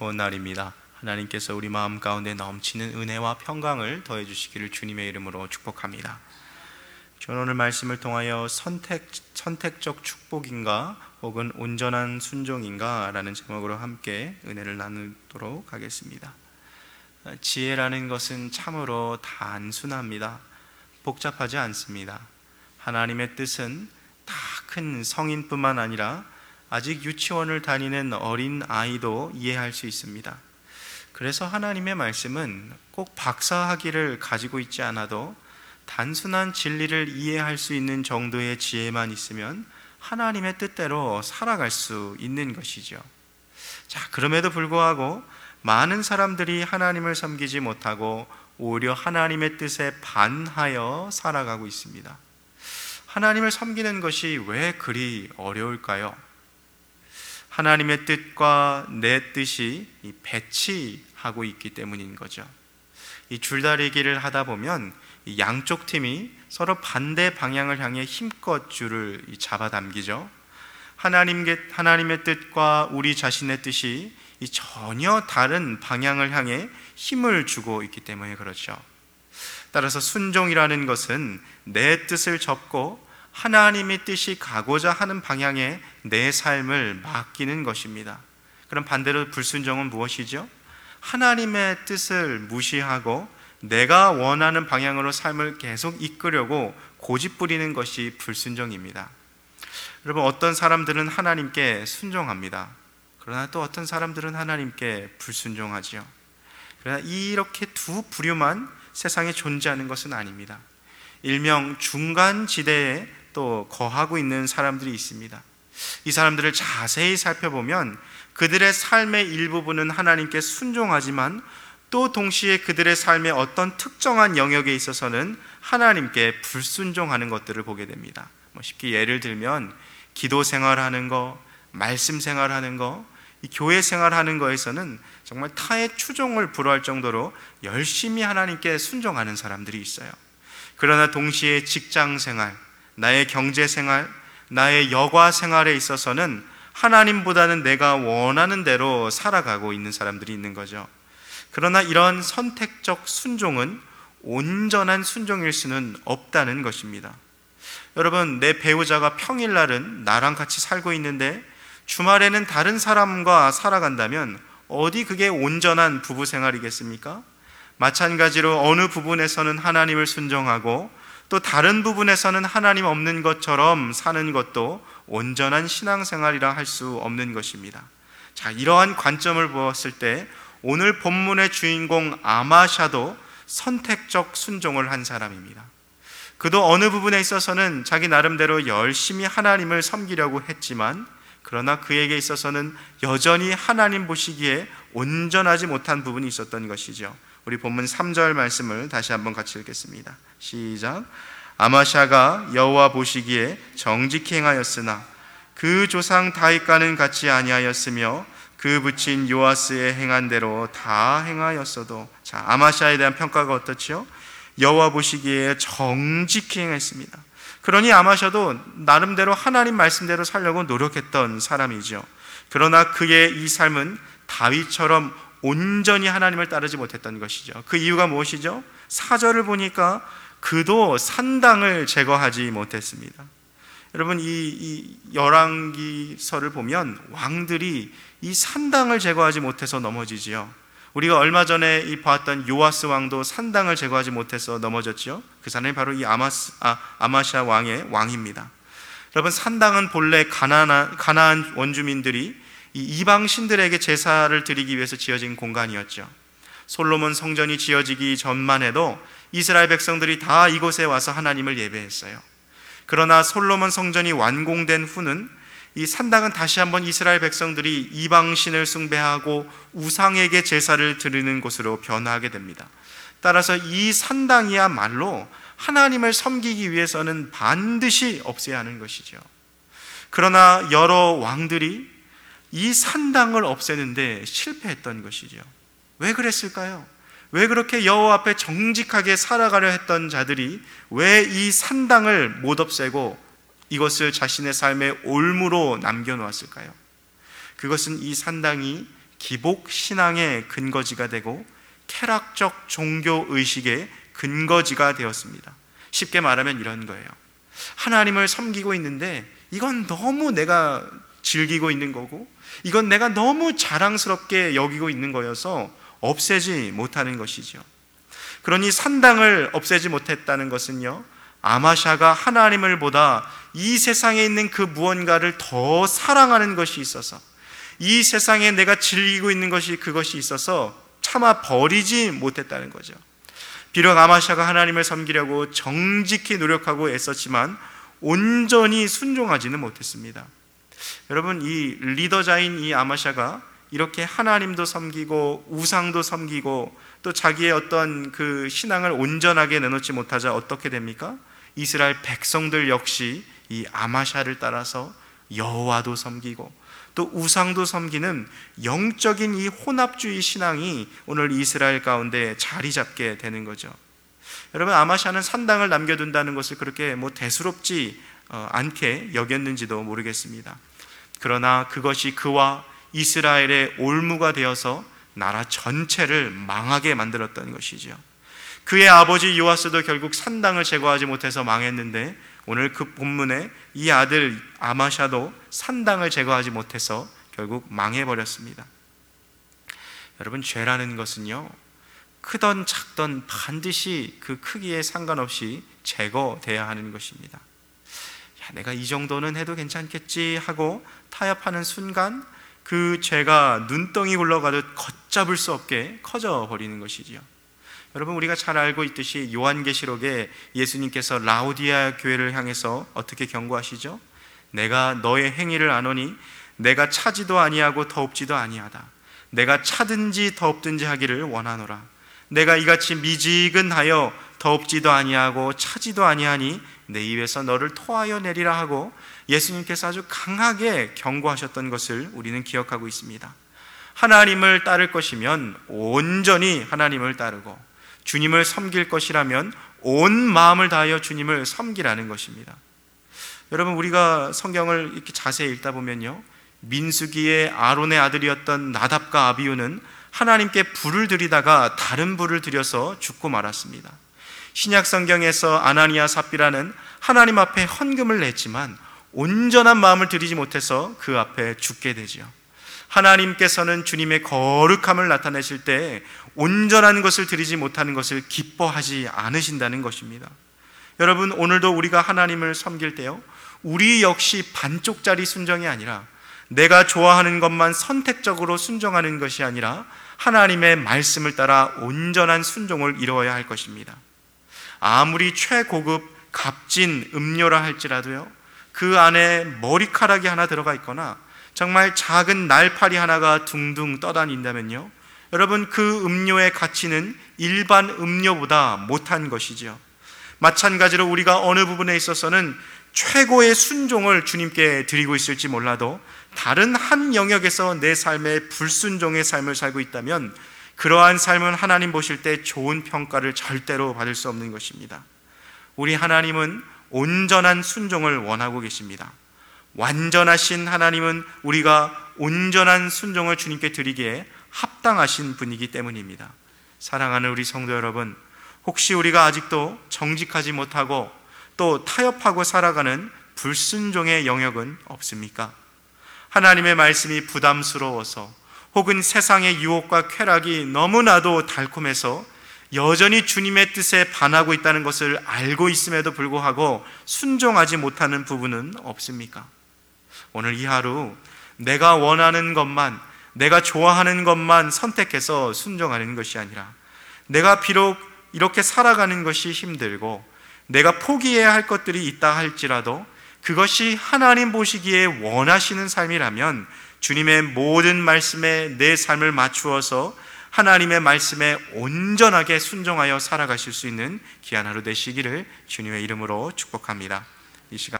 좋은 날입니다. 하나님께서 우리 마음 가운데 넘치는 은혜와 평강을 더해 주시기를 주님의 이름으로 축복합니다. 저는 오늘 말씀을 통하여 선택적 축복인가 혹은 온전한 순종인가 라는 제목으로 함께 은혜를 나누도록 하겠습니다. 지혜라는 것은 참으로 단순합니다. 복잡하지 않습니다. 하나님의 뜻은 다 큰 성인뿐만 아니라 아직 유치원을 다니는 어린 아이도 이해할 수 있습니다. 그래서 하나님의 말씀은 꼭 박사학위를 가지고 있지 않아도 단순한 진리를 이해할 수 있는 정도의 지혜만 있으면 하나님의 뜻대로 살아갈 수 있는 것이죠. 자, 그럼에도 불구하고 많은 사람들이 하나님을 섬기지 못하고 오히려 하나님의 뜻에 반하여 살아가고 있습니다. 하나님을 섬기는 것이 왜 그리 어려울까요? 하나님의 뜻과 내 뜻이 배치하고 있기 때문인 거죠. 이 줄다리기를 하다 보면 양쪽 팀이 서로 반대 방향을 향해 힘껏 줄을 잡아당기죠. 하나님의 뜻과 우리 자신의 뜻이 전혀 다른 방향을 향해 힘을 주고 있기 때문에 그렇죠. 따라서 순종이라는 것은 내 뜻을 접고 하나님의 뜻이 가고자 하는 방향에 내 삶을 맡기는 것입니다. 그럼 반대로 불순종은 무엇이죠? 하나님의 뜻을 무시하고 내가 원하는 방향으로 삶을 계속 이끌려고 고집부리는 것이 불순종입니다. 여러분, 어떤 사람들은 하나님께 순종합니다. 그러나 또 어떤 사람들은 하나님께 불순종하지요. 그러나 이렇게 두 부류만 세상에 존재하는 것은 아닙니다. 일명 중간지대에 또 거하고 있는 사람들이 있습니다. 이 사람들을 자세히 살펴보면 그들의 삶의 일부분은 하나님께 순종하지만 또 동시에 그들의 삶의 어떤 특정한 영역에 있어서는 하나님께 불순종하는 것들을 보게 됩니다. 쉽게 예를 들면 기도 생활하는 거, 말씀 생활하는 거, 이 교회 생활하는 거에서는 정말 타의 추종을 불허할 정도로 열심히 하나님께 순종하는 사람들이 있어요. 그러나 동시에 직장 생활, 나의 경제 생활, 나의 여가 생활에 있어서는 하나님보다는 내가 원하는 대로 살아가고 있는 사람들이 있는 거죠. 그러나 이런 선택적 순종은 온전한 순종일 수는 없다는 것입니다. 여러분, 내 배우자가 평일날은 나랑 같이 살고 있는데 주말에는 다른 사람과 살아간다면 어디 그게 온전한 부부 생활이겠습니까? 마찬가지로 어느 부분에서는 하나님을 순종하고 또 다른 부분에서는 하나님 없는 것처럼 사는 것도 온전한 신앙생활이라 할 수 없는 것입니다. 자, 이러한 관점을 보았을 때 오늘 본문의 주인공 아마샤도 선택적 순종을 한 사람입니다. 그도 어느 부분에 있어서는 자기 나름대로 열심히 하나님을 섬기려고 했지만 그러나 그에게 있어서는 여전히 하나님 보시기에 온전하지 못한 부분이 있었던 것이죠. 우리 본문 3절 말씀을 다시 한번 같이 읽겠습니다. 시작. 아마샤가 여호와 보시기에 정직히 행하였으나 그 조상 다윗과는 같이 아니하였으며 그 부친 요아스의 행한 대로 다 행하였어도. 자, 아마샤에 대한 평가가 어떻죠? 여호와 보시기에 정직히 행했습니다. 그러니 아마샤도 나름대로 하나님 말씀대로 살려고 노력했던 사람이죠. 그러나 그의 이 삶은 다윗처럼 온전히 하나님을 따르지 못했던 것이죠. 그 이유가 무엇이죠? 4절을 보니까 그도 산당을 제거하지 못했습니다. 여러분, 이 열왕기서를 보면 왕들이 이 산당을 제거하지 못해서 넘어지지요. 우리가 얼마 전에 봤던 요아스 왕도 산당을 제거하지 못해서 넘어졌죠. 그 사람이 바로 이 아마샤 왕의 왕입니다. 여러분, 산당은 본래 가나안 원주민들이 이 이방 신들에게 제사를 드리기 위해서 지어진 공간이었죠. 솔로몬 성전이 지어지기 전만 해도 이스라엘 백성들이 다 이곳에 와서 하나님을 예배했어요. 그러나 솔로몬 성전이 완공된 후는 이 산당은 다시 한번 이스라엘 백성들이 이방 신을 숭배하고 우상에게 제사를 드리는 곳으로 변화하게 됩니다. 따라서 이 산당이야말로 하나님을 섬기기 위해서는 반드시 없애야 하는 것이죠. 그러나 여러 왕들이 이 산당을 없애는데 실패했던 것이죠. 왜 그랬을까요? 왜 그렇게 여호와 앞에 정직하게 살아가려 했던 자들이 왜 이 산당을 못 없애고 이것을 자신의 삶의 올무로 남겨놓았을까요? 그것은 이 산당이 기복 신앙의 근거지가 되고 쾌락적 종교 의식의 근거지가 되었습니다. 쉽게 말하면 이런 거예요. 하나님을 섬기고 있는데 이건 너무 내가 즐기고 있는 거고, 이건 내가 너무 자랑스럽게 여기고 있는 거여서 없애지 못하는 것이죠. 그러니 산당을 없애지 못했다는 것은요, 아마샤가 하나님을 보다 이 세상에 있는 그 무언가를 더 사랑하는 것이 있어서, 이 세상에 내가 즐기고 있는 것이 그것이 있어서 차마 버리지 못했다는 거죠. 비록 아마샤가 하나님을 섬기려고 정직히 노력하고 애썼지만 온전히 순종하지는 못했습니다. 여러분, 이 리더자인 이 아마샤가 이렇게 하나님도 섬기고 우상도 섬기고 또 자기의 어떤 그 신앙을 온전하게 내놓지 못하자 어떻게 됩니까? 이스라엘 백성들 역시 이 아마샤를 따라서 여호와도 섬기고 또 우상도 섬기는 영적인 이 혼합주의 신앙이 오늘 이스라엘 가운데 자리 잡게 되는 거죠. 여러분, 아마샤는 산당을 남겨둔다는 것을 그렇게 대수롭지 않게 여겼는지도 모르겠습니다. 그러나 그것이 그와 이스라엘의 올무가 되어서 나라 전체를 망하게 만들었던 것이죠. 그의 아버지 요아스도 결국 산당을 제거하지 못해서 망했는데, 오늘 그 본문에 이 아들 아마샤도 산당을 제거하지 못해서 결국 망해버렸습니다. 여러분, 죄라는 것은요, 크던 작던 반드시 그 크기에 상관없이 제거돼야 하는 것입니다. 내가 이 정도는 해도 괜찮겠지 하고 타협하는 순간 그 죄가 눈덩이 굴러가듯 걷잡을 수 없게 커져 버리는 것이지요. 여러분, 우리가 잘 알고 있듯이 요한계시록에 예수님께서 라오디아 교회를 향해서 어떻게 경고하시죠? 내가 너의 행위를 아노니 내가 차지도 아니하고 더웁지도 아니하다. 내가 차든지 더웁든지 하기를 원하노라. 내가 이같이 미지근하여 더웁지도 아니하고 차지도 아니하니 내 입에서 너를 토하여 내리라 하고 예수님께서 아주 강하게 경고하셨던 것을 우리는 기억하고 있습니다. 하나님을 따를 것이면 온전히 하나님을 따르고, 주님을 섬길 것이라면 온 마음을 다하여 주님을 섬기라는 것입니다. 여러분, 우리가 성경을 이렇게 자세히 읽다 보면요, 민수기의 아론의 아들이었던 나답과 아비후는 하나님께 불을 드리다가 다른 불을 드려서 죽고 말았습니다. 신약 성경에서 아나니아 삽비라는 하나님 앞에 헌금을 냈지만 온전한 마음을 드리지 못해서 그 앞에 죽게 되지요. 하나님께서는 주님의 거룩함을 나타내실 때 온전한 것을 드리지 못하는 것을 기뻐하지 않으신다는 것입니다. 여러분, 오늘도 우리가 하나님을 섬길 때요, 우리 역시 반쪽짜리 순종이 아니라 내가 좋아하는 것만 선택적으로 순종하는 것이 아니라 하나님의 말씀을 따라 온전한 순종을 이루어야 할 것입니다. 아무리 최고급 값진 음료라 할지라도요, 그 안에 머리카락이 하나 들어가 있거나 정말 작은 날파리 하나가 둥둥 떠다닌다면요, 여러분, 그 음료의 가치는 일반 음료보다 못한 것이죠. 마찬가지로 우리가 어느 부분에 있어서는 최고의 순종을 주님께 드리고 있을지 몰라도 다른 한 영역에서 내 삶의 불순종의 삶을 살고 있다면 그러한 삶은 하나님 보실 때 좋은 평가를 절대로 받을 수 없는 것입니다. 우리 하나님은 온전한 순종을 원하고 계십니다. 완전하신 하나님은 우리가 온전한 순종을 주님께 드리기에 합당하신 분이기 때문입니다. 사랑하는 우리 성도 여러분, 혹시 우리가 아직도 정직하지 못하고 또 타협하고 살아가는 불순종의 영역은 없습니까? 하나님의 말씀이 부담스러워서 혹은 세상의 유혹과 쾌락이 너무나도 달콤해서 여전히 주님의 뜻에 반하고 있다는 것을 알고 있음에도 불구하고 순종하지 못하는 부분은 없습니까? 오늘 이 하루 내가 원하는 것만, 내가 좋아하는 것만 선택해서 순종하는 것이 아니라, 내가 비록 이렇게 살아가는 것이 힘들고 내가 포기해야 할 것들이 있다 할지라도 그것이 하나님 보시기에 원하시는 삶이라면 주님의 모든 말씀에 내 삶을 맞추어서 하나님의 말씀에 온전하게 순종하여 살아가실 수 있는 귀한 하루 되시기를 주님의 이름으로 축복합니다. 이 시간